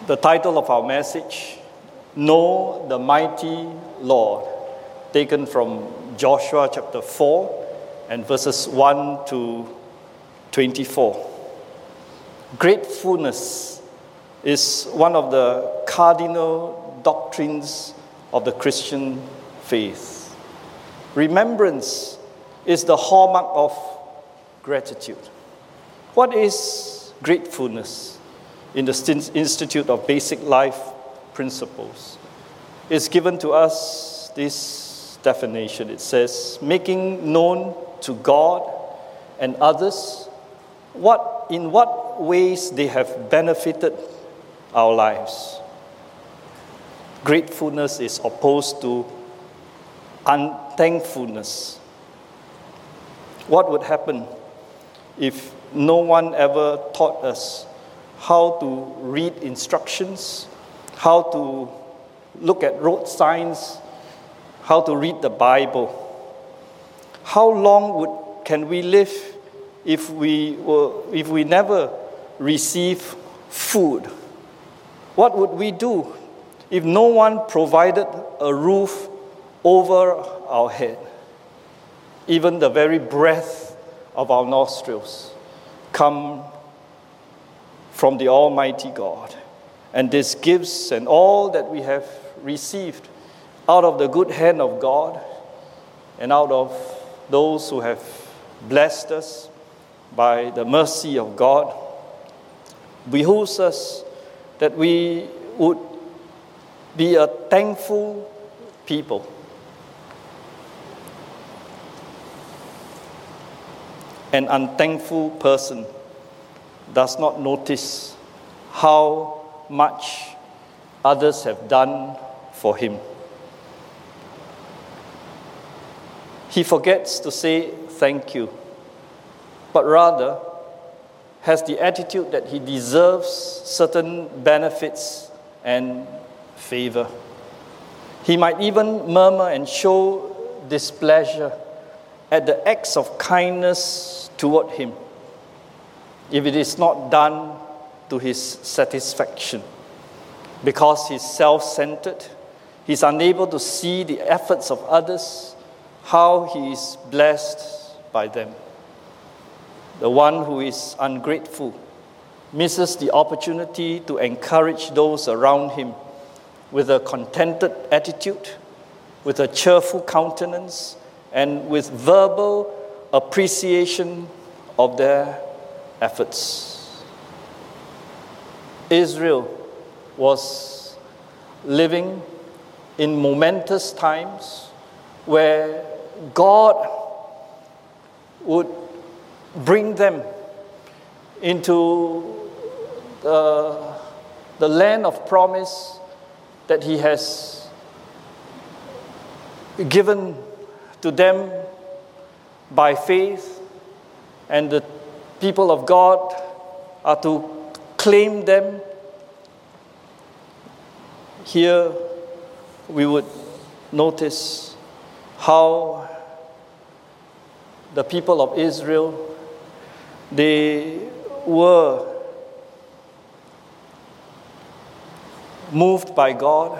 The title of our message, Know the Mighty Lord, taken from Joshua chapter 4 and verses 1 to 24. Gratefulness is one of the cardinal doctrines of the Christian faith. Remembrance is the hallmark of gratitude. What is gratefulness? In the Institute of Basic Life Principles, it's given to us this definition. It says, making known to God and others in what ways they have benefited our lives. Gratefulness is opposed to unthankfulness. What would happen if no one ever taught us how to read instructions, how to look at road signs, how to read the Bible? How long can we live if we never receive food? What would we do if no one provided a roof over our head? Even the very breath of our nostrils come from the Almighty God. And these gifts and all that we have received out of the good hand of God and out of those who have blessed us by the mercy of God, behooves us that we would be a thankful people. An unthankful person does not notice how much others have done for him. He forgets to say thank you, but rather has the attitude that he deserves certain benefits and favor. He might even murmur and show displeasure at the acts of kindness toward him, if it is not done to his satisfaction. Because he's self-centered, he's unable to see the efforts of others, how he is blessed by them. The one who is ungrateful misses the opportunity to encourage those around him with a contented attitude, with a cheerful countenance, and with verbal appreciation of their efforts. Israel was living in momentous times where God would bring them into the land of promise that He has given to them by faith, and the people of God are to claim them. Here we would notice how the people of Israel, they were moved by God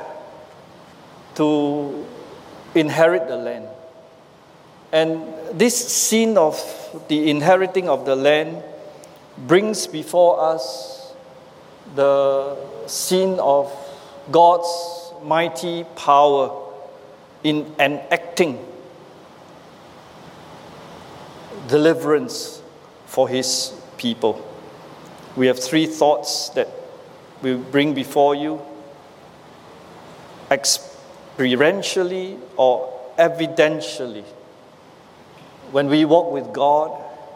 to inherit the land. And this scene of the inheriting of the land brings before us the scene of God's mighty power in enacting deliverance for His people. We have three thoughts that we bring before you: experientially or evidentially. When we walk with God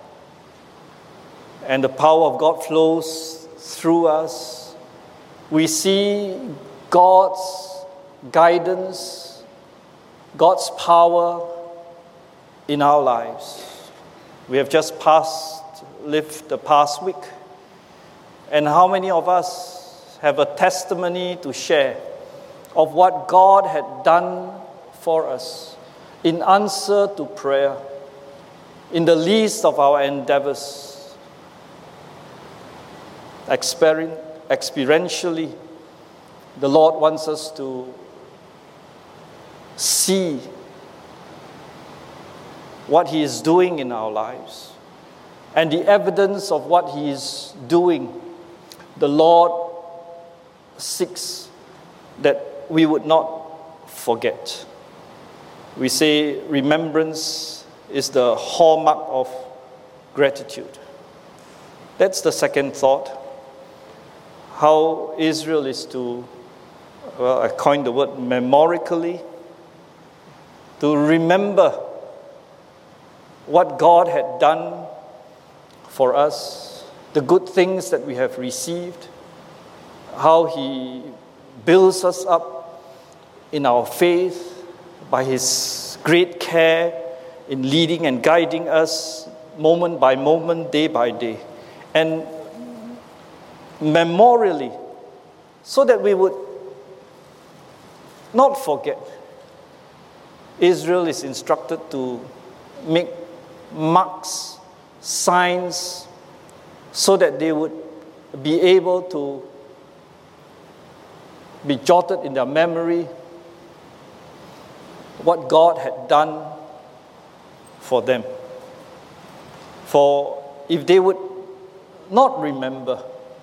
and the power of God flows through us, we see God's guidance, God's power in our lives. We have just lived the past week, and how many of us have a testimony to share of what God had done for us in answer to prayer, in the least of our endeavors, experientially The Lord wants us to see what He is doing in our lives. And the evidence of what He is doing, the Lord seeks that we would not forget. We say remembrance is the hallmark of gratitude. That's the second thought. How Israel is to, well, I coined the word memorically, to remember what God had done for us, the good things that we have received, how He builds us up in our faith by His great care in leading and guiding us moment by moment, day by day. And memorially, so that we would not forget. Israel is instructed to make marks, signs, so that they would be able to be jotted in their memory what God had done for them. For if they would not remember,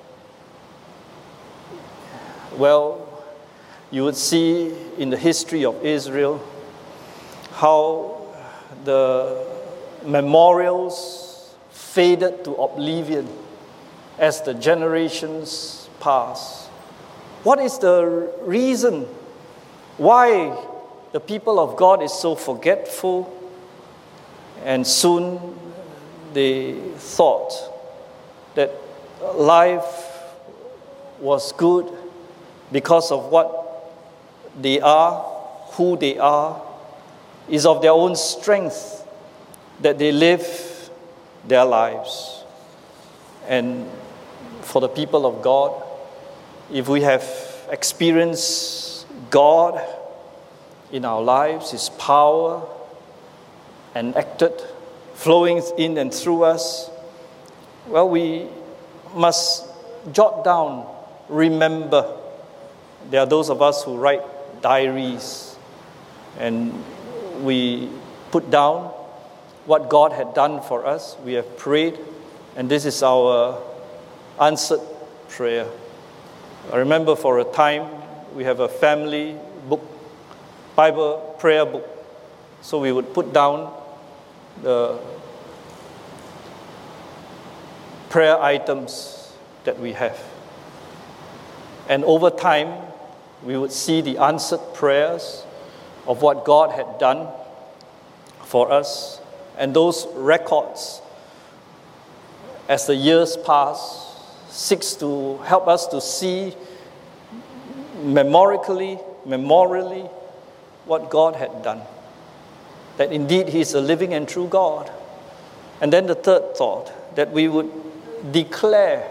well, you would see in the history of Israel how the memorials faded to oblivion as the generations pass. What is the reason why the people of God is so forgetful, and soon they thought that life was good because of what they are, who they are, is of their own strength that they live their lives. And for the people of God, if we have experienced God in our lives, His power enacted, flowing in and through us, well, we must jot down, remember. There are those of us who write diaries, and we put down what God had done for us. We have prayed, and this is our answered prayer. I remember for a time we have a family book, Bible prayer book. So we would put down the prayer items that we have. And over time, we would see the answered prayers of what God had done for us. And those records, as the years pass, seeks to help us to see memorially what God had done. That indeed He is a living and true God. And then the third thought, that we would declare,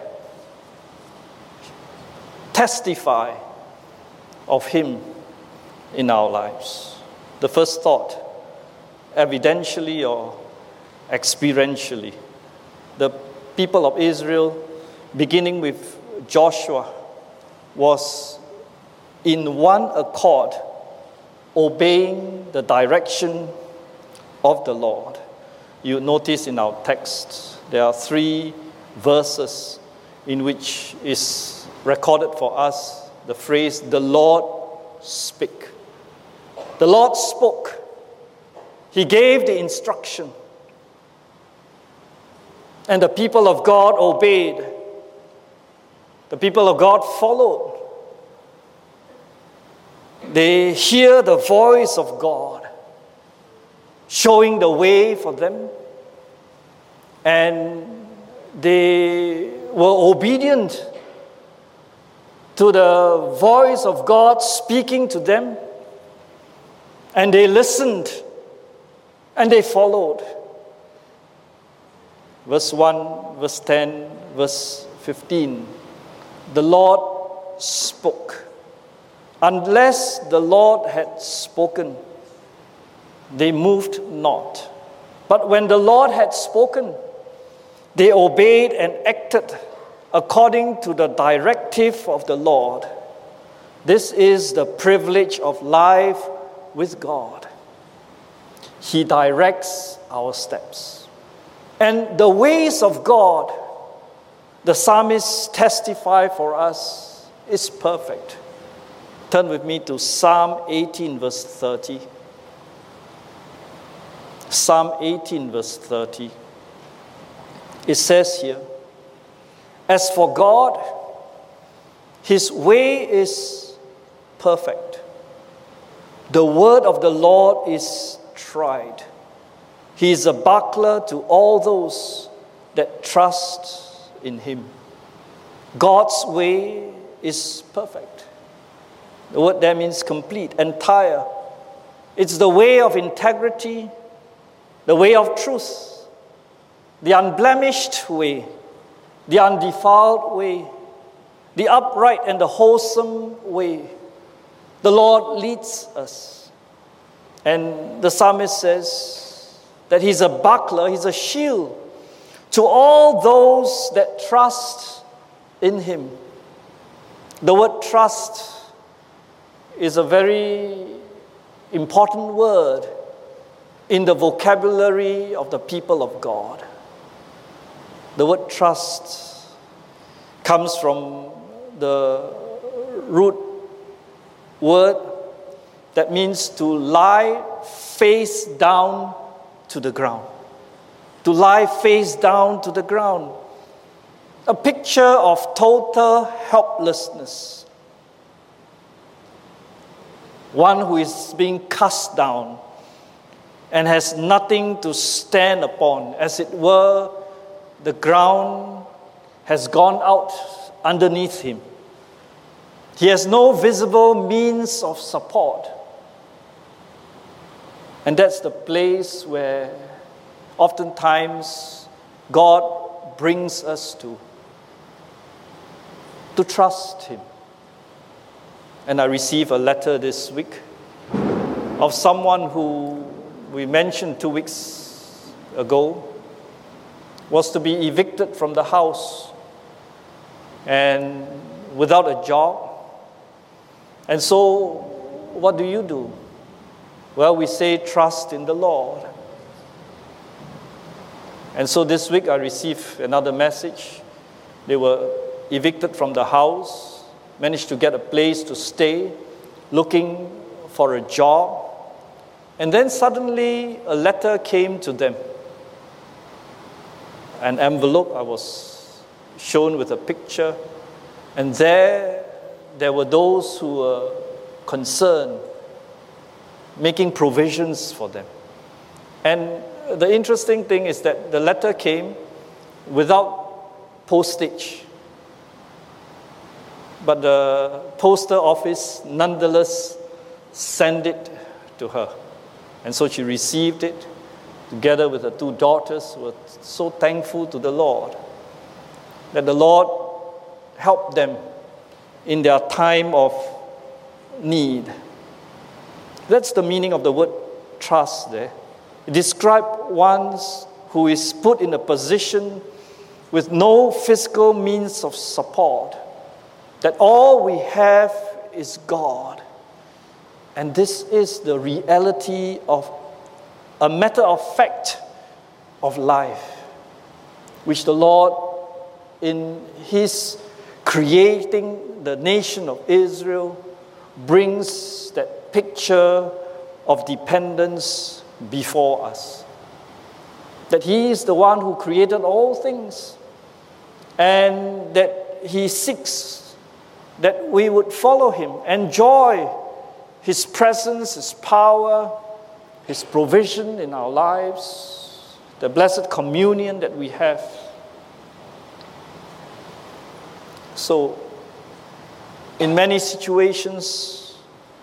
testify of Him in our lives. The first thought, evidentially or experientially. The people of Israel, beginning with Joshua, was in one accord obeying the direction of the Lord. You notice in our text, there are 3 verses in which is recorded for us the phrase, the Lord spake. The Lord spoke. He gave the instruction. And the people of God obeyed. The people of God followed. They hear the voice of God showing the way for them, and they were obedient to the voice of God speaking to them, and they listened and they followed. Verse 1, verse 10, verse 15. The Lord spoke. Unless the Lord had spoken, they moved not. But when the Lord had spoken, they obeyed and acted according to the directive of the Lord. This is the privilege of life with God. He directs our steps. And the ways of God, the psalmists testify for us, is perfect. Turn with me to Psalm 18, verse 30. Psalm 18, verse 30. It says here, "As for God, His way is perfect. The word of the Lord is tried. He is a buckler to all those that trust in Him." God's way is perfect. The word there means complete, entire. It's the way of integrity, the way of truth, the unblemished way, the undefiled way, the upright and the wholesome way. The Lord leads us. And the psalmist says that He's a buckler, He's a shield to all those that trust in Him. The word trust is a very important word in the vocabulary of the people of God. The word trust comes from the root word that means to lie face down to the ground. To lie face down to the ground. A picture of total helplessness. One who is being cast down and has nothing to stand upon. As it were, the ground has gone out underneath him. He has no visible means of support. And that's the place where oftentimes God brings us to trust Him. And I received a letter this week of someone who we mentioned 2 weeks ago was to be evicted from the house and without a job. And so, what do? Well, we say trust in the Lord. And so this week I received another message. They were evicted from the house, managed to get a place to stay, looking for a job. And then suddenly a letter came to them. An envelope, I was shown with a picture. And there were those who were concerned, making provisions for them. And the interesting thing is that the letter came without postage. But the postal office nonetheless sent it to her. And so she received it together with her 2 daughters, who were so thankful to the Lord that the Lord helped them in their time of need. That's the meaning of the word trust there. It describes one who is put in a position with no physical means of support, that all we have is God. And this is the reality of a matter of fact of life, which the Lord, in His creating the nation of Israel, brings that picture of dependence before us. That He is the one who created all things, and that He seeks that we would follow Him, enjoy His presence, His power, His provision in our lives, the blessed communion that we have. So, in many situations,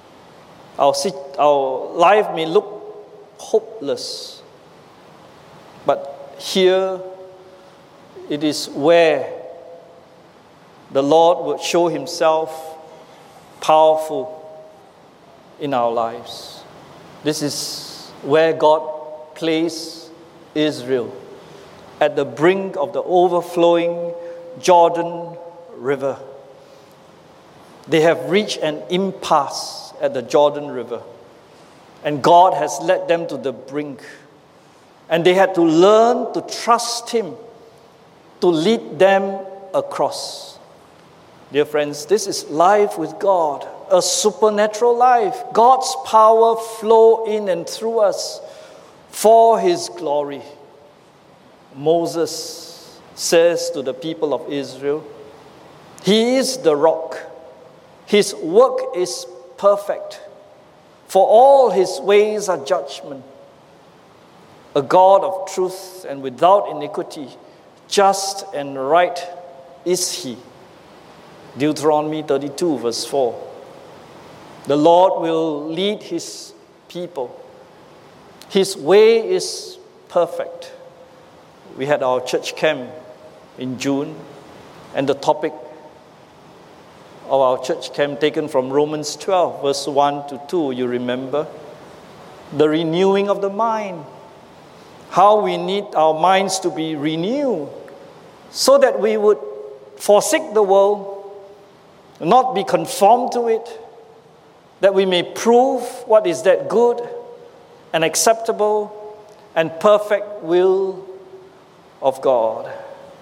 our life may look hopeless, but here it is where the Lord would show Himself powerful in our lives. This is where God placed Israel, at the brink of the overflowing Jordan River. They have reached an impasse at the Jordan River, and God has led them to the brink. And they had to learn to trust Him to lead them across. Dear friends, this is life with God, a supernatural life. God's power flow in and through us for His glory. Moses says to the people of Israel, He is the rock. His work is perfect. For all His ways are judgment. A God of truth and without iniquity, just and right is He. Deuteronomy 32 verse 4. The Lord will lead His people. His way is perfect. We had our church camp in June, and the topic of our church camp taken from Romans 12 verse 1 to 2, you remember? The renewing of the mind. How we need our minds to be renewed so that we would forsake the world, not be conformed to it, that we may prove what is that good and acceptable and perfect will of God.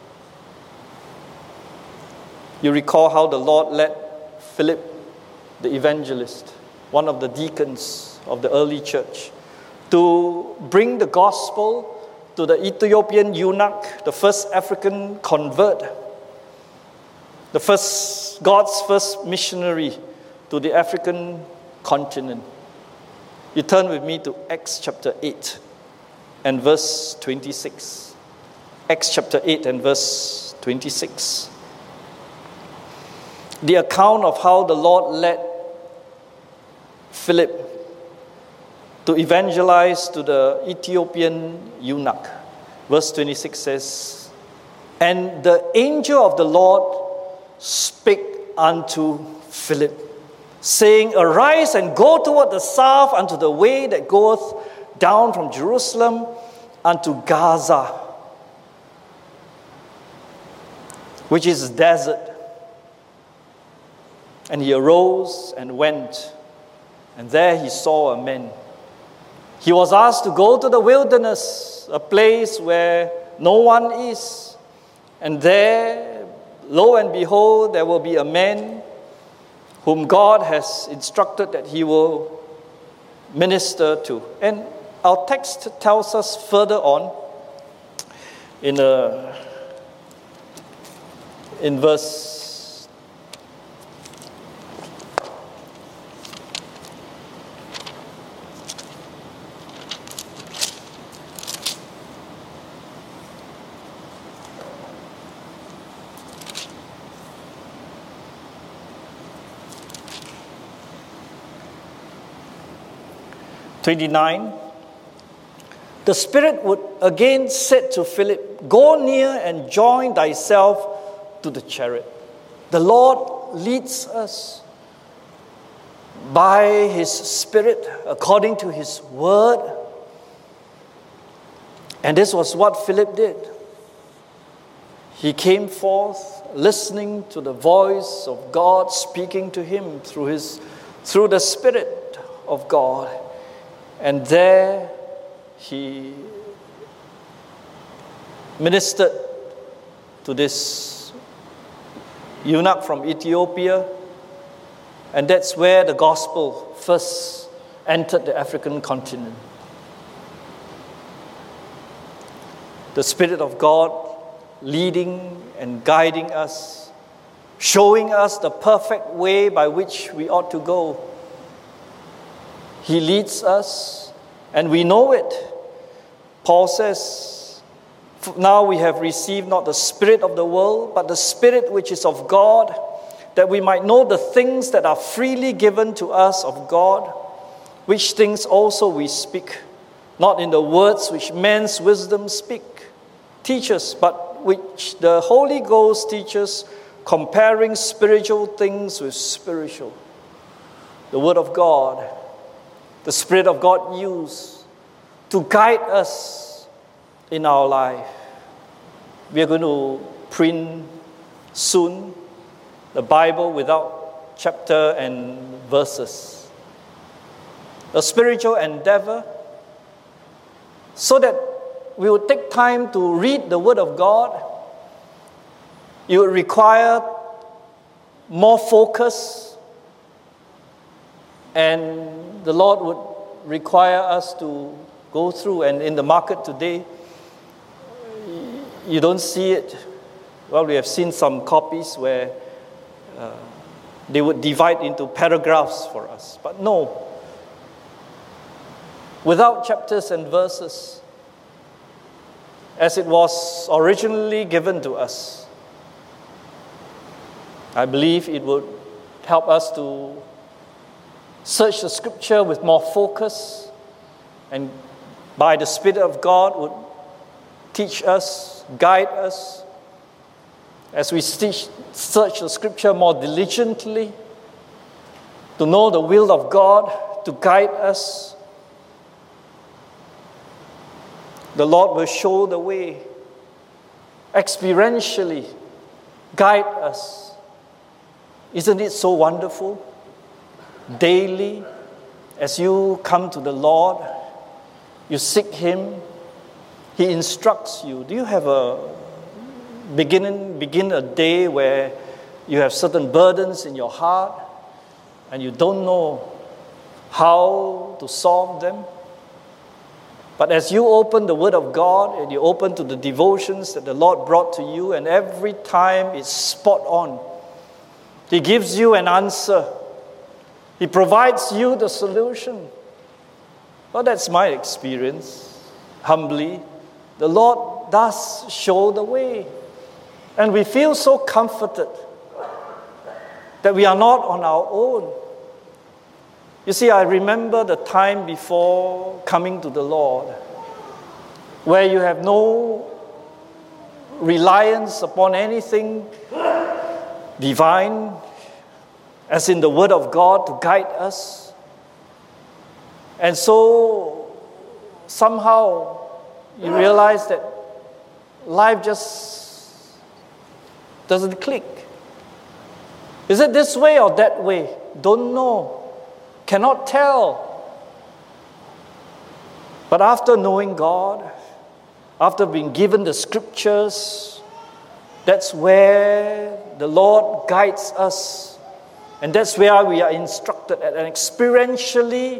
You recall how the Lord led Philip, the evangelist, one of the deacons of the early church, to bring the gospel to the Ethiopian eunuch, the first African convert, God's first missionary to the African continent. You turn with me to Acts chapter 8 and verse 26. Acts chapter 8 and verse 26. The account of how the Lord led Philip to evangelize to the Ethiopian eunuch. Verse 26 says, And the angel of the Lord spake unto Philip, saying, Arise and go toward the south unto the way that goeth down from Jerusalem unto Gaza, which is desert. And he arose and went, and there he saw a man. He was asked to go to the wilderness, a place where no one is. And there, lo and behold, there will be a man whom God has instructed that he will minister to. And our text tells us further on in verse 29, the Spirit would again say to Philip, Go near and join thyself to the chariot. The Lord leads us by His Spirit according to His word. And this was what Philip did. He came forth listening to the voice of God speaking to him through the Spirit of God. And there he ministered to this eunuch from Ethiopia, and that's where the gospel first entered the African continent. The Spirit of God leading and guiding us, showing us the perfect way by which we ought to go. He leads us, and we know it. Paul says, now we have received not the spirit of the world, but the Spirit which is of God, that we might know the things that are freely given to us of God, which things also we speak, not in the words which man's wisdom teaches, but which the Holy Ghost teaches, comparing spiritual things with spiritual. The Word of God, the Spirit of God used to guide us in our life. We are going to print soon the Bible without chapter and verses. A spiritual endeavor, so that we would take time to read the Word of God. It would require more focus, and the Lord would require us to go through. And in the market today, you don't see it. Well, we have seen some copies where they would divide into paragraphs for us. But no, without chapters and verses, as it was originally given to us, I believe it would help us to search the Scripture with more focus, and by the Spirit of God would teach us, guide us, as we search the Scripture more diligently, to know the will of God, to guide us. The Lord will show the way, experientially guide us. Isn't it so wonderful? Daily, as you come to the Lord, you seek Him, He instructs you. Do you have a begin a day where you have certain burdens in your heart and you don't know how to solve them? But as you open the Word of God and you open to the devotions that the Lord brought to you, and every time it's spot on, He gives you an answer. He provides you the solution. Well, that's my experience. Humbly, the Lord does show the way. And we feel so comforted that we are not on our own. You see, I remember the time before coming to the Lord, where you have no reliance upon anything divine, as in the Word of God, to guide us. And so, somehow, you realize that life just doesn't click. Is it this way or that way? Don't know. Cannot tell. But after knowing God, after being given the Scriptures, that's where the Lord guides us. And that's where we are instructed. And experientially,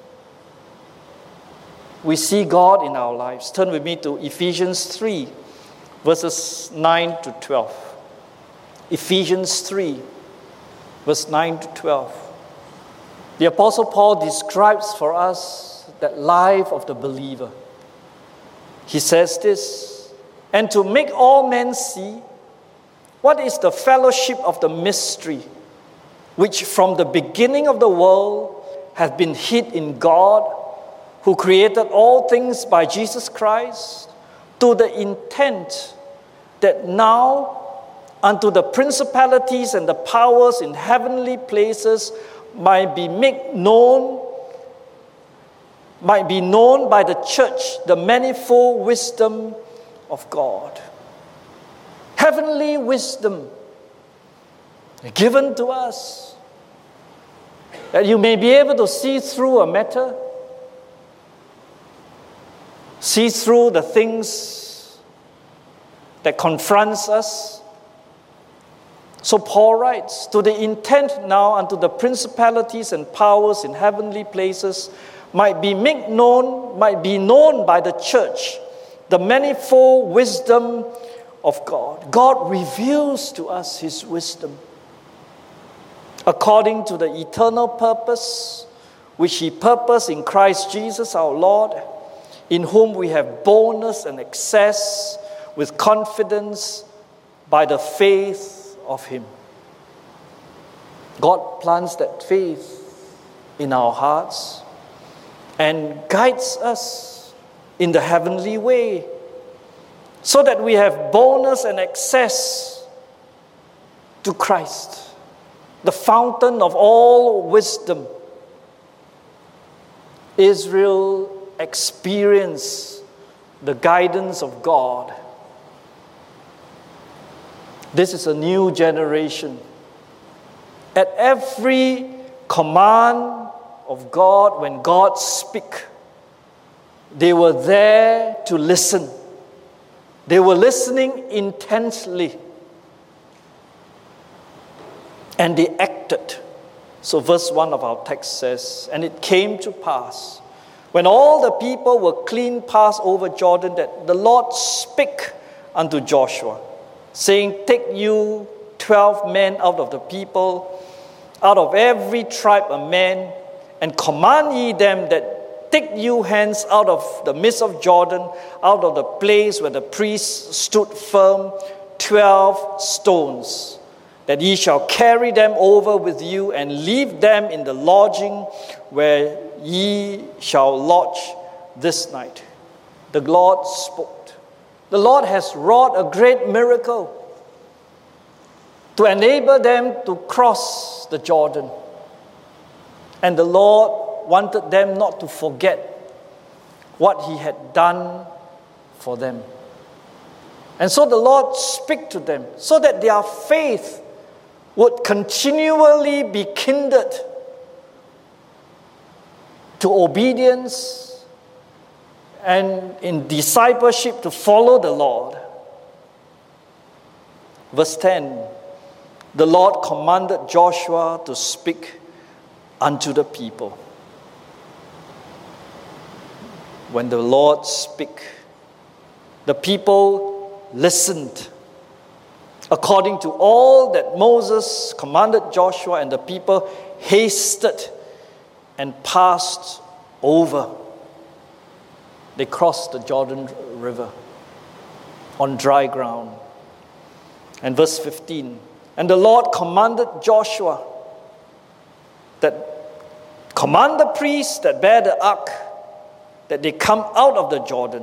we see God in our lives. Turn with me to Ephesians 3, verses 9 to 12. Ephesians 3, verse 9 to 12. The Apostle Paul describes for us that life of the believer. He says this, "And to make all men see what is the fellowship of the mystery, which from the beginning of the world hath been hid in God, who created all things by Jesus Christ, to the intent that now unto the principalities and the powers in heavenly places might be known by the church the manifold wisdom of God." Heavenly wisdom given to us, that you may be able to see through a matter, see through the things that confronts us. So Paul writes, "To the intent now unto the principalities and powers in heavenly places might be known by the church the manifold wisdom of God." God reveals to us His wisdom according to the eternal purpose which He purposed in Christ Jesus our Lord, in whom we have boldness and access with confidence by the faith of Him. God plants that faith in our hearts and guides us in the heavenly way, so that we have boldness and access to Christ, the fountain of all wisdom. Israel experienced the guidance of God. This is a new generation At every command of God, when God speaks, they were there to listen. They were listening intensely. And they acted. So verse 1 of our text says, "And it came to pass, when all the people were clean passed over Jordan, that the Lord spake unto Joshua, saying, Take you 12 men out of the people, out of every tribe a man, and command ye them that take you hence out of the midst of Jordan, out of the place where the priests stood firm, 12 stones, that ye shall carry them over with you and leave them in the lodging where ye shall lodge this night." The Lord spoke. The Lord has wrought a great miracle to enable them to cross the Jordan. And the Lord wanted them not to forget what He had done for them. And so the Lord spoke to them so that their faith would continually be kindled to obedience and in discipleship to follow the Lord. Verse 10, the Lord commanded Joshua to speak unto the people. When the Lord spake, the people listened according to all that Moses commanded Joshua, and the people hasted and passed over. They crossed the Jordan River on dry ground. And verse 15, "And the Lord commanded Joshua that command the priests that bear the ark, that they come out of the Jordan."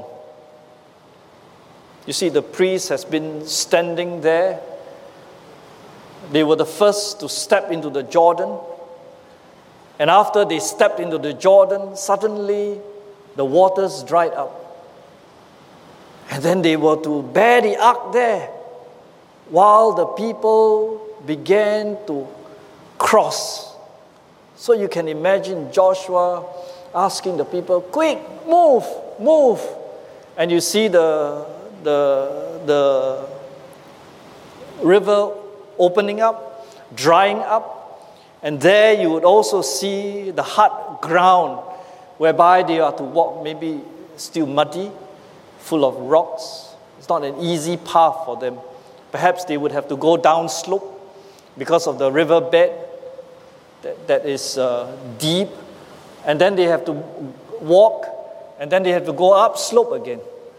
You see, the priest has been standing there. They were the first to step into the Jordan. And after they stepped into the Jordan, suddenly the waters dried up. And then they were to bear the ark there while the people began to cross. So you can imagine Joshua asking the people, "Quick, move, move." And you see the river opening up, drying up, and there you would also see the hard ground whereby they are to walk, maybe still muddy, full of rocks. It's not an easy path for them. Perhaps they would have to go down slope because of the riverbed that is deep, and then they have to walk, and then they have to go up slope again.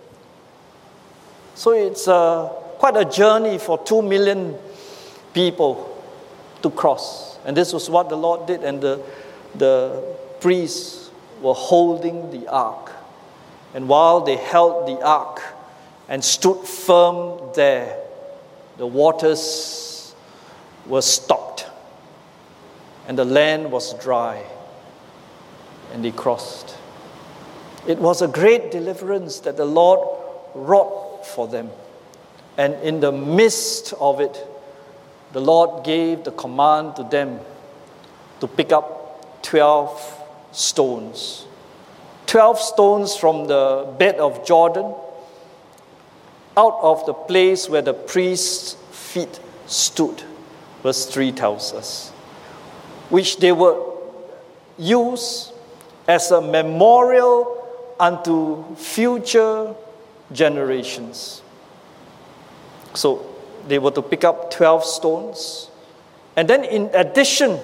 So it's quite a journey for 2 million people to cross. And this was what the Lord did, and the priests were holding the ark. And while they held the ark and stood firm there, the waters were stopped, and the land was dry, and they crossed. It was a great deliverance that the Lord wrought for them. And in the midst of it, the Lord gave the command to them to pick up 12 stones. 12 stones from the bed of Jordan, out of the place where the priest's feet stood, verse 3 tells us, which they would use as a memorial unto future generations. So they were to pick up 12 stones, and then in addition,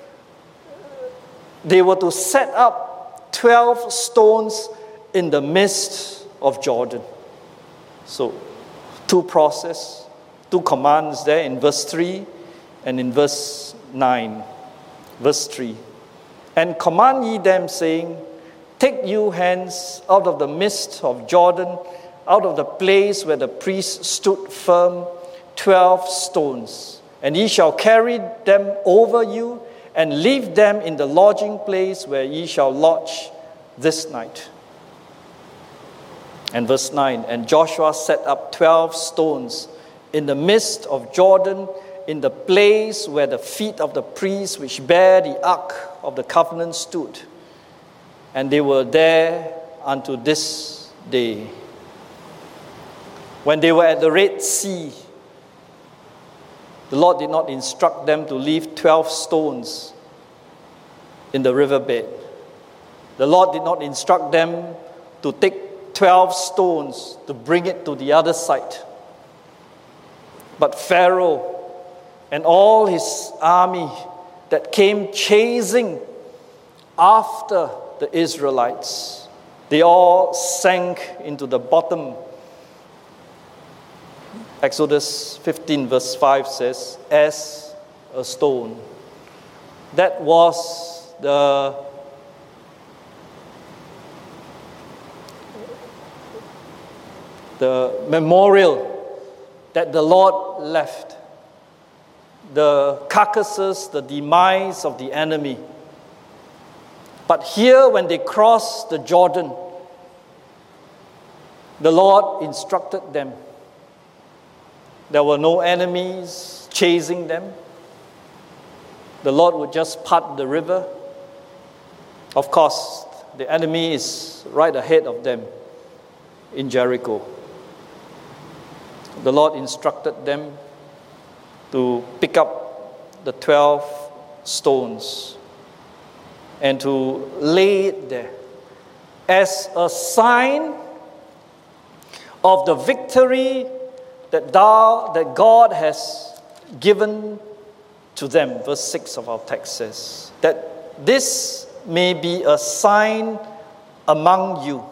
they were to set up 12 stones in the midst of Jordan. So two commands there in verse 3 and in verse 9. Verse 3, "And command ye them, saying, Take you hence out of the midst of Jordan, out of the place where the priests stood firm, 12 stones, and ye shall carry them over you, and leave them in the lodging place where ye shall lodge this night." And verse 9, "And Joshua set up 12 stones in the midst of Jordan, in the place where the feet of the priests which bear the ark of the covenant stood. And they were there unto this day. When they were at the Red Sea, the Lord did not instruct them to leave 12 stones in the riverbed. The Lord did not instruct them to take 12 stones to bring it to the other side. But Pharaoh and all his army that came chasing after the Israelites, they all sank into the bottom. Exodus 15 verse 5 says, as a stone. That was the memorial that the Lord left. The carcasses, the demise of the enemy. But here, when they crossed the Jordan, the Lord instructed them. There were no enemies chasing them. The Lord would just part the river. Of course, the enemy is right ahead of them in Jericho. The Lord instructed them to pick up the 12 stones and to lay it there as a sign of the victory that God has given to them. Verse 6 of our text says that this may be a sign among you,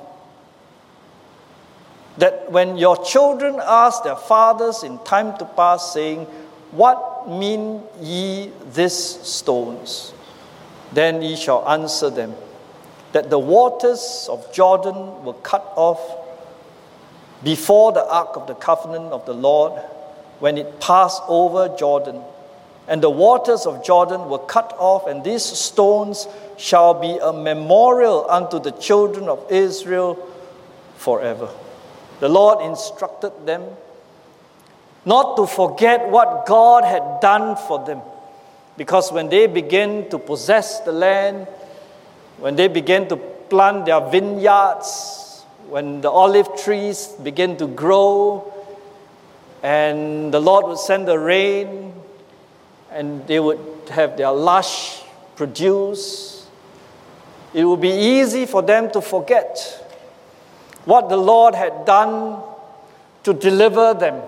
that when your children ask their fathers in time to pass, saying, what mean ye these stones? Then ye shall answer them, that the waters of Jordan were cut off before the ark of the covenant of the Lord, when it passed over Jordan. And the waters of Jordan were cut off, and these stones shall be a memorial unto the children of Israel forever. The Lord instructed them not to forget what God had done for them. Because when they began to possess the land, when they began to plant their vineyards, when the olive trees began to grow, and the Lord would send the rain, and they would have their lush produce, it would be easy for them to forget what the Lord had done to deliver them,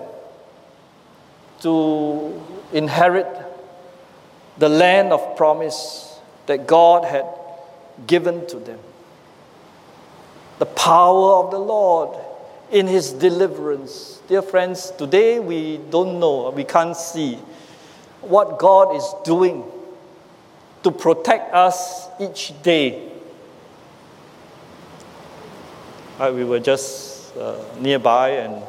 to inherit the land of promise that God had given to them. The power of the Lord in His deliverance. Dear friends, today we don't know, we can't see what God is doing to protect us each day. We were just nearby, and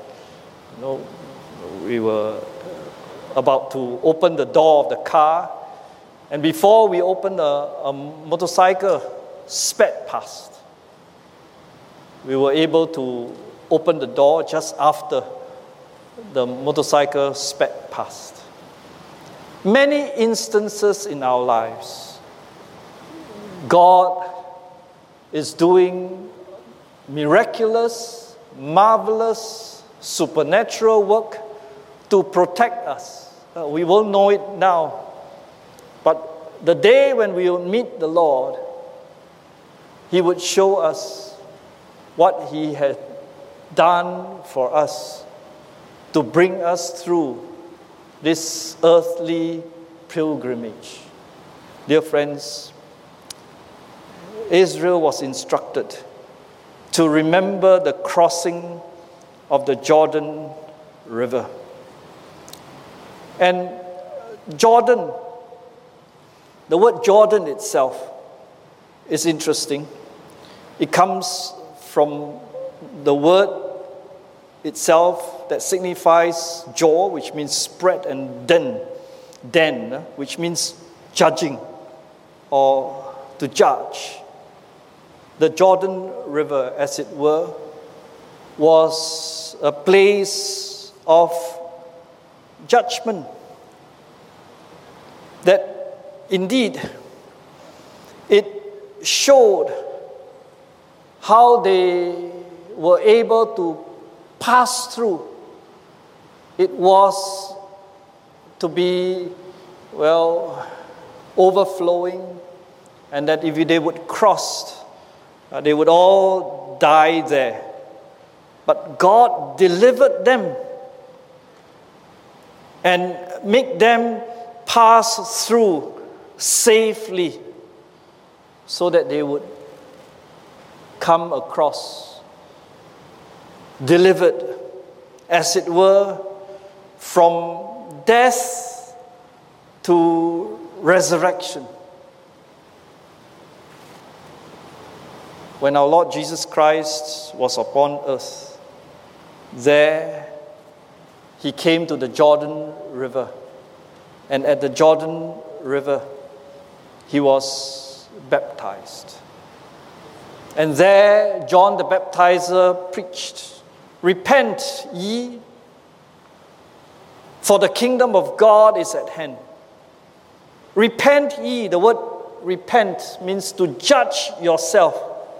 we were about to open the door of the car, and before we opened, a motorcycle sped past. We were able to open the door just after the motorcycle sped past. Many instances in our lives, God is doing miraculous, marvelous, supernatural work to protect us. We won't know it now, but the day when we will meet the Lord, He would show us what He had done for us to bring us through this earthly pilgrimage. Dear friends, Israel was instructed to remember the crossing of the Jordan River. And Jordan, the word Jordan itself is interesting. It comes from the word itself that signifies jaw, which means spread, and den, which means judging or to judge. The Jordan River, as it were, was a place of judgment. that indeed it showed how they were able to pass through. It was to be, overflowing, and that if they would cross, they would all die there. But God delivered them and make them pass through safely so that they would come across, delivered, as it were, from death to resurrection. When our Lord Jesus Christ was upon earth, there he came to the Jordan River. And at the Jordan River, he was baptized. And there, John the Baptizer preached, "Repent ye, for the kingdom of God is at hand." Repent ye, the word repent means to judge yourself.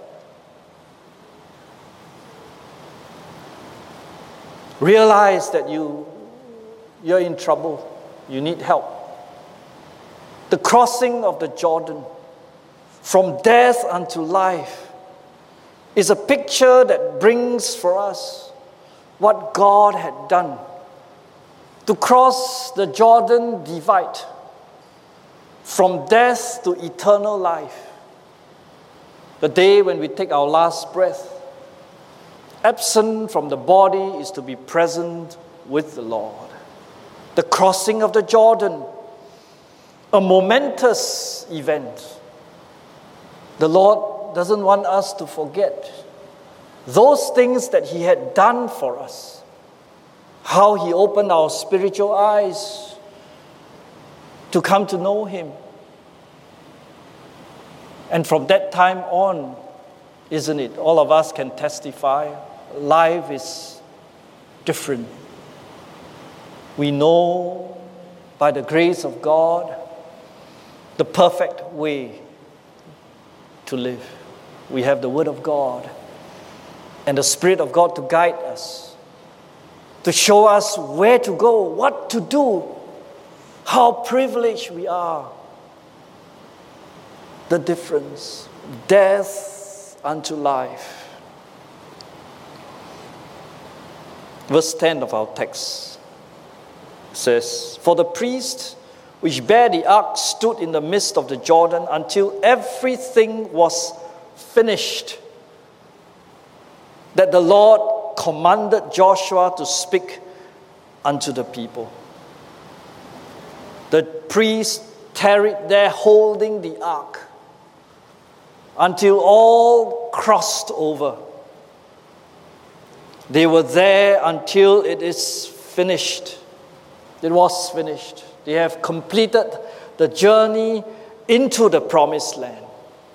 Realize that you're in trouble. You need help. The crossing of the Jordan from death unto life is a picture that brings for us what God had done. To cross the Jordan divide from death to eternal life. The day when we take our last breath, absent from the body is to be present with the Lord. The crossing of the Jordan, a momentous event. The Lord doesn't want us to forget those things that he had done for us. How he opened our spiritual eyes to come to know him. And from that time on, isn't it? All of us can testify. Life is different. We know by the grace of God the perfect way to live. We have the Word of God and the Spirit of God to guide us, to show us where to go, what to do, how privileged we are. The difference, death unto life. Verse 10 of our text says, "For the priest which bare the ark stood in the midst of the Jordan until everything was finished, that the Lord commanded Joshua to speak unto the people." The priest tarried there holding the ark until all crossed over. They were there until it is finished. It was finished. They have completed the journey into the promised land.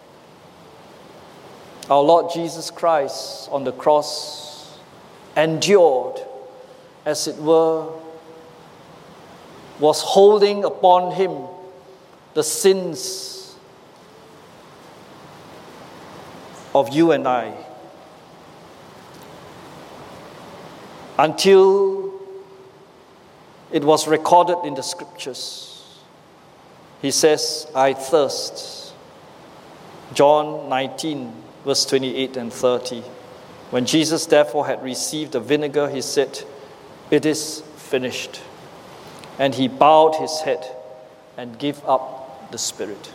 Our Lord Jesus Christ on the cross endured, as it were, was holding upon him the sins of you and I, until it was recorded in the scriptures. He says, "I thirst." John 19, verse 28 and 30. When Jesus therefore had received the vinegar, he said, "It is finished." And he bowed his head and gave up the spirit.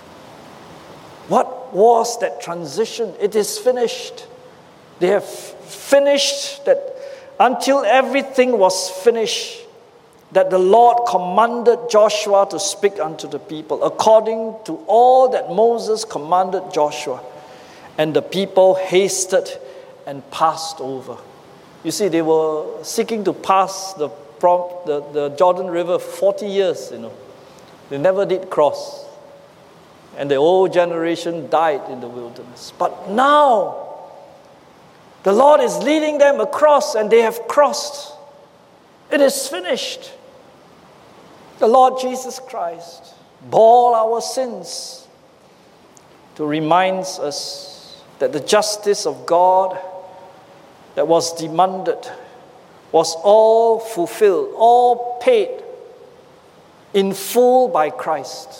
What was that transition? It is finished. They have finished that. Until everything was finished, that the Lord commanded Joshua to speak unto the people, according to all that Moses commanded Joshua. And the people hasted and passed over. You see, they were seeking to pass the Jordan River 40 years, They never did cross. And the old generation died in the wilderness. But now, the Lord is leading them across, and they have crossed. It is finished. The Lord Jesus Christ bore our sins, to remind us that the justice of God that was demanded was all fulfilled, all paid in full by Christ.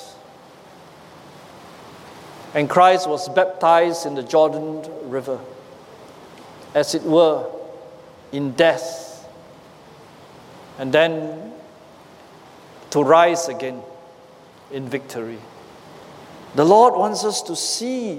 And Christ was baptized in the Jordan River, as it were, in death, and then to rise again in victory. The Lord wants us to see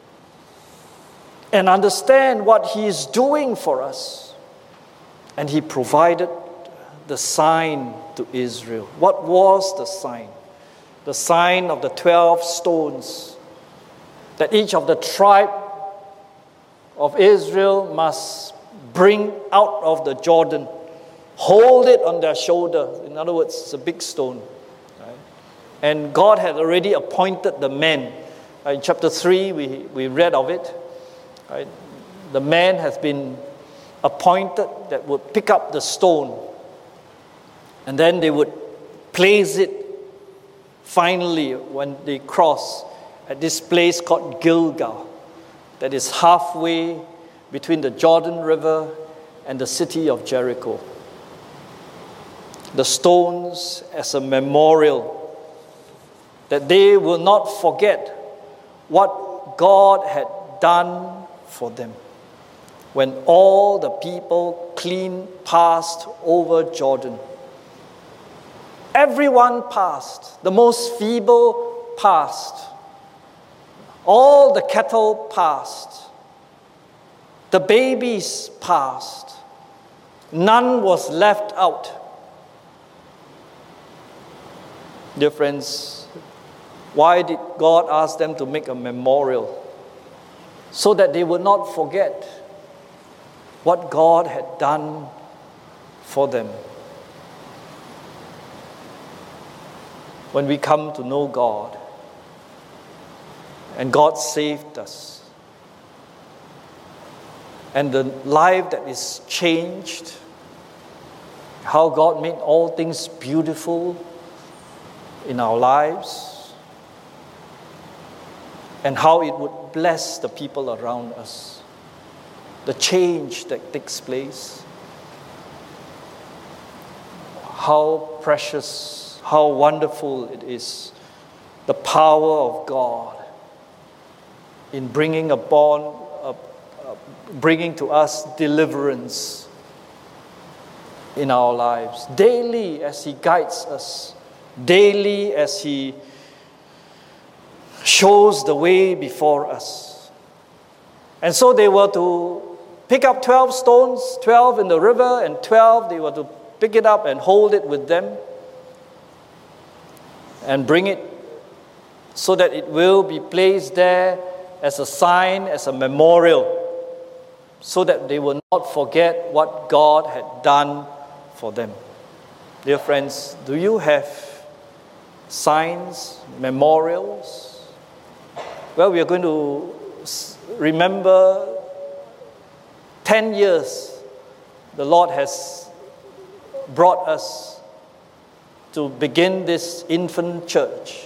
and understand what He is doing for us. And He provided the sign to Israel. What was the sign? The sign of the 12 stones that each of the tribe of Israel must bring out of the Jordan, hold it on their shoulder. In other words, it's a big stone. Right? And God had already appointed the men. In chapter 3, we read of it. Right? The man has been appointed that would pick up the stone, and then they would place it finally when they cross at this place called Gilgal, that is halfway between the Jordan River and the city of Jericho. The stones as a memorial that they will not forget what God had done for them when all the people clean passed over Jordan. Everyone passed. The most feeble passed. All the cattle passed. The babies passed. None was left out. Dear friends, why did God ask them to make a memorial? So that they would not forget what God had done for them. When we come to know God, and God saved us, and the life that is changed, how God made all things beautiful in our lives, and how it would bless the people around us, the change that takes place, how precious, how wonderful it is, the power of God in bringing to us deliverance in our lives. Daily as He guides us, daily as He shows the way before us. And so they were to pick up 12 stones, 12 in the river, and 12 they were to pick it up and hold it with them and bring it so that it will be placed there as a sign, as a memorial, so that they will not forget what God had done for them. Dear friends, do you have signs, memorials? Well, we are going to remember 10 years the Lord has brought us to begin this infant church.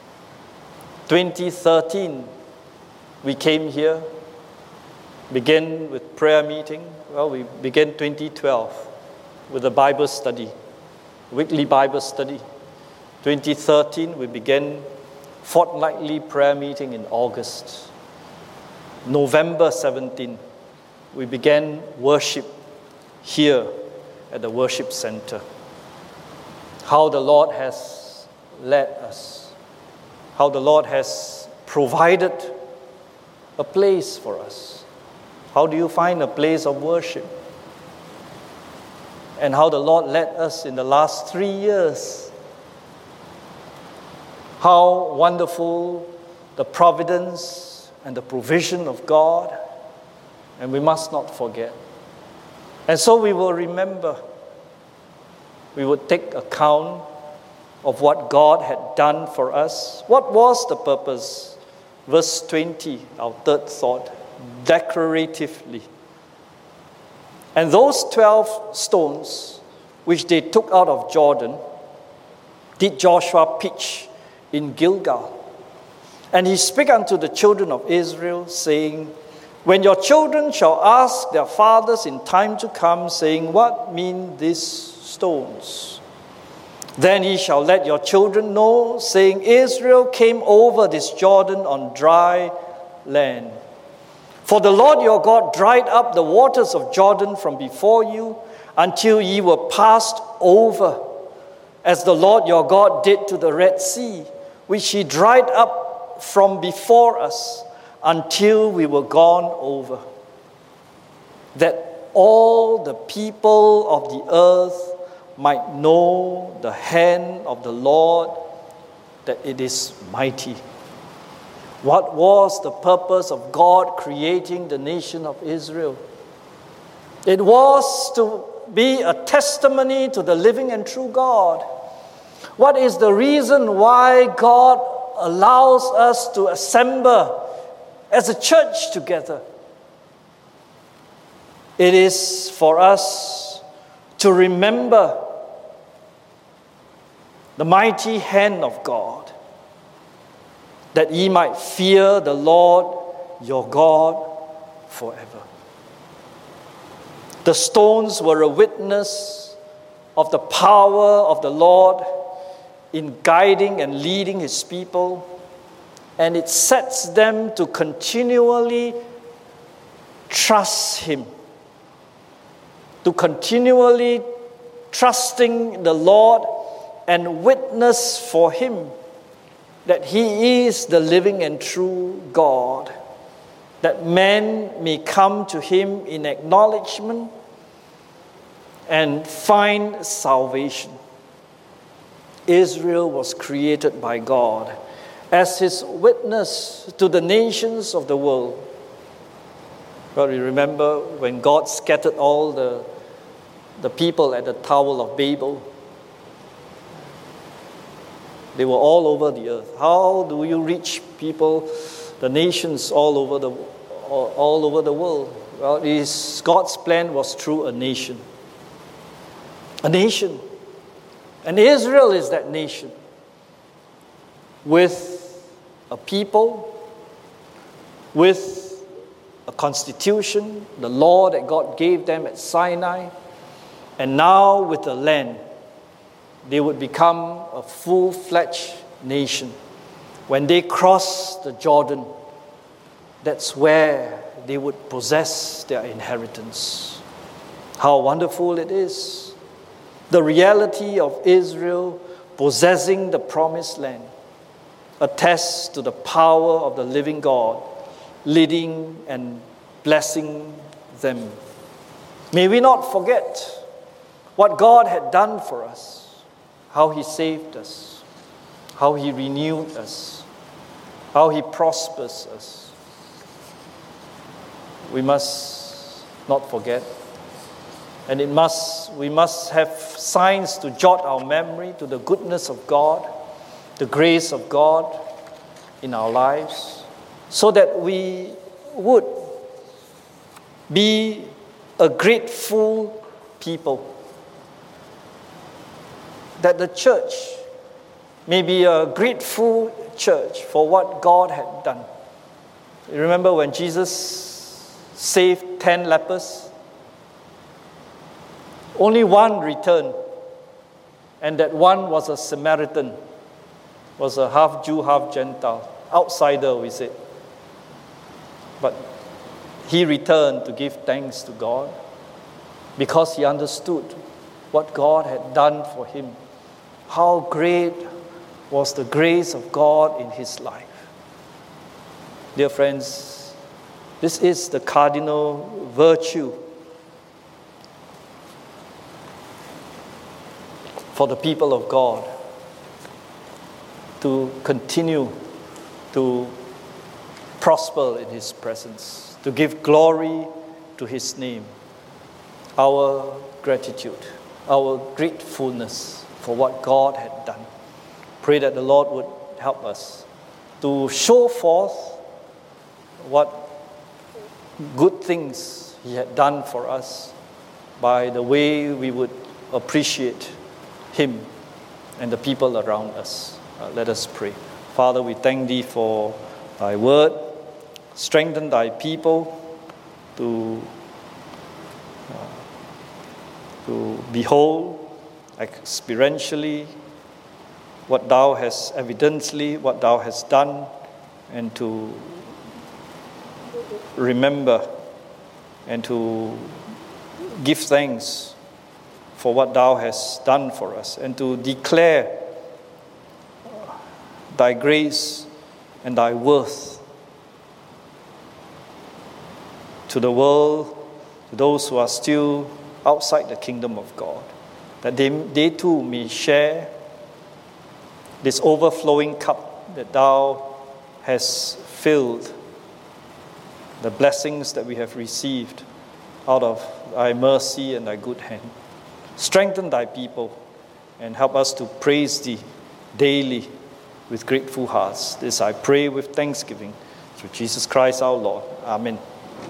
2013, we came here, began with prayer meeting. Well, we began 2012 with a Bible study, weekly Bible study. 2013, we began fortnightly prayer meeting in August. November 17, we began worship here at the worship center. How the Lord has led us, how the Lord has provided a place for us. How do you find a place of worship? And how the Lord led us in the last 3 years. How wonderful the providence and the provision of God. And we must not forget. And so we will remember. We would take account of what God had done for us. What was the purpose? Verse 20, our third thought, declaratively. And those 12 stones which they took out of Jordan, did Joshua pitch in Gilgal. And he spake unto the children of Israel, saying, When your children shall ask their fathers in time to come, saying, What mean these stones? Then ye shall let your children know, saying, Israel came over this Jordan on dry land. For the Lord your God dried up the waters of Jordan from before you, until ye were passed over, as the Lord your God did to the Red Sea, which he dried up from before us, until we were gone over, that all the people of the earth might know the hand of the Lord, that it is mighty. What was the purpose of God creating the nation of Israel? It was to be a testimony to the living and true God. What is the reason why God allows us to assemble as a church together? It is for us to remember the mighty hand of God, that ye might fear the Lord your God forever. The stones were a witness of the power of the Lord in guiding and leading his people, and it sets them to continually trust him, to continually trusting the Lord and witness for him that he is the living and true God, that men may come to him in acknowledgement and find salvation. Israel was created by God as his witness to the nations of the world. Well, you remember when God scattered all the people at the Tower of Babel? They were all over the earth. How do you reach people, the nations all over the world? Well, God's plan was through a nation. A nation. And Israel is that nation, with a people, with a constitution, the law that God gave them at Sinai, and now with a land. They would become a full-fledged nation. When they cross the Jordan, that's where they would possess their inheritance. How wonderful it is. The reality of Israel possessing the promised land attests to the power of the living God leading and blessing them. May we not forget what God had done for us, how he saved us, how he renewed us, how he prospers us. We must not forget. And we must have signs to jot our memory to the goodness of God, the grace of God in our lives, so that we would be a grateful people. That the church may be a grateful church for what God had done. You remember when Jesus saved 10 lepers? Only one returned, and that one was a Samaritan, was a half Jew, half Gentile, outsider, we said. But he returned to give thanks to God because he understood what God had done for him. How great was the grace of God in his life. Dear friends, this is the cardinal virtue for the people of God to continue to prosper in his presence, to give glory to his name. Our gratitude, our gratefulness for what God had done. Pray that the Lord would help us to show forth what good things he had done for us by the way we would appreciate him and the people around us. Let us pray. Father, we thank Thee for Thy word. Strengthen Thy people to behold experientially what Thou hast what Thou hast done, and to remember and to give thanks for what Thou hast done for us, and to declare Thy grace and Thy worth to the world, to those who are still outside the kingdom of God, that they too may share this overflowing cup that Thou hast filled, the blessings that we have received out of Thy mercy and Thy good hand. Strengthen Thy people and help us to praise Thee daily with grateful hearts. This I pray with thanksgiving through Jesus Christ our Lord. Amen.